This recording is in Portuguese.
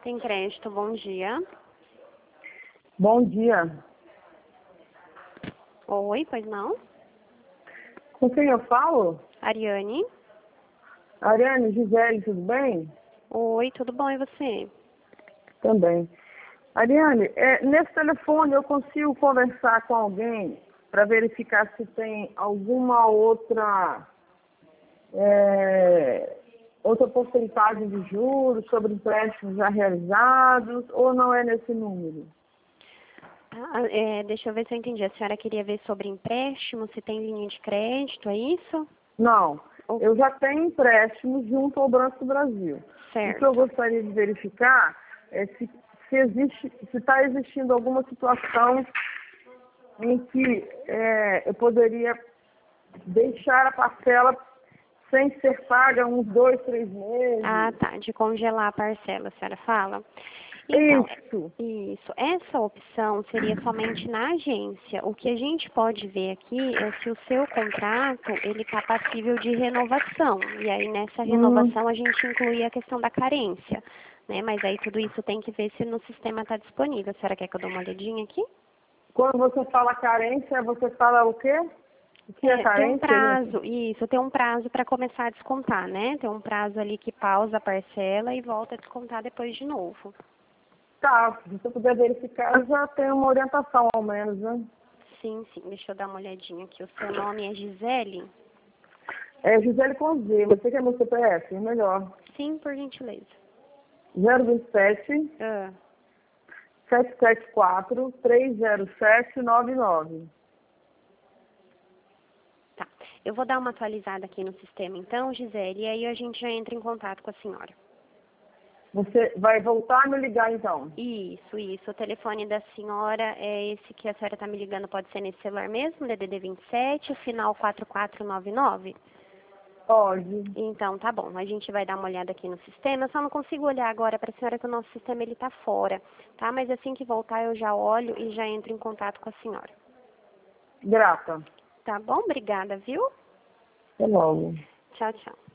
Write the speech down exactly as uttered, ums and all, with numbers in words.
Tem crédito, bom dia. Bom dia. Oi, pois não? Com quem eu falo? Ariane. Ariane, Gisele, tudo bem? Oi, tudo bom e você? Também. Ariane, é, nesse telefone eu consigo conversar com alguém para verificar se tem alguma outra, é, outra porcentagem de juros sobre empréstimos já realizados ou não é nesse número? Ah, é, deixa eu ver se eu entendi. A senhora queria ver sobre empréstimo, se tem linha de crédito, é isso? Não, Ou- eu já tenho empréstimos junto ao Banco do Brasil. O que eu Certo. gostaria de verificar é se se existe, se está existindo alguma situação em que é, eu poderia deixar a parcela sem ser paga uns dois, três meses. Ah, tá. De congelar a parcela, a senhora fala? Então, Isso. isso. Essa opção seria somente na agência. O que a gente pode ver aqui é se o seu contrato ele está passível de renovação. E aí nessa Hum, renovação a gente inclui a questão da carência, né? Mas aí tudo isso tem que ver se no sistema está disponível. A senhora quer que eu dê uma olhadinha aqui? quando você fala carência, você fala o quê? O que é É, tem um carência? prazo, isso, tem um prazo para começar a descontar, né? Tem um prazo ali que pausa a parcela e volta a descontar depois de novo. Tá, se você puder verificar, eu já tenho uma orientação ao menos, né? Sim, sim, deixa eu dar uma olhadinha aqui. O seu nome é Gisele? É Gisele com Z, você quer meu C P F? Melhor. Sim, por gentileza. zero vinte e sete, Ah, sete sete quatro, três zero sete nove nove. tá. Eu vou dar uma atualizada aqui no sistema então, Gisele, e aí a gente já entra em contato com a senhora. Você vai voltar a me ligar então? Isso, isso. O telefone da senhora é esse que a senhora está me ligando, pode ser nesse celular mesmo, D D D vinte e sete, o final quatro quatro nove nove? Pode. Então, tá bom. A gente vai dar uma olhada aqui no sistema. Eu só não consigo olhar agora para a senhora que o nosso sistema ele tá fora, tá? Mas assim que voltar eu já olho e já entro em contato com a senhora. Grata. Tá bom? Obrigada, viu? Até logo. Tchau, tchau.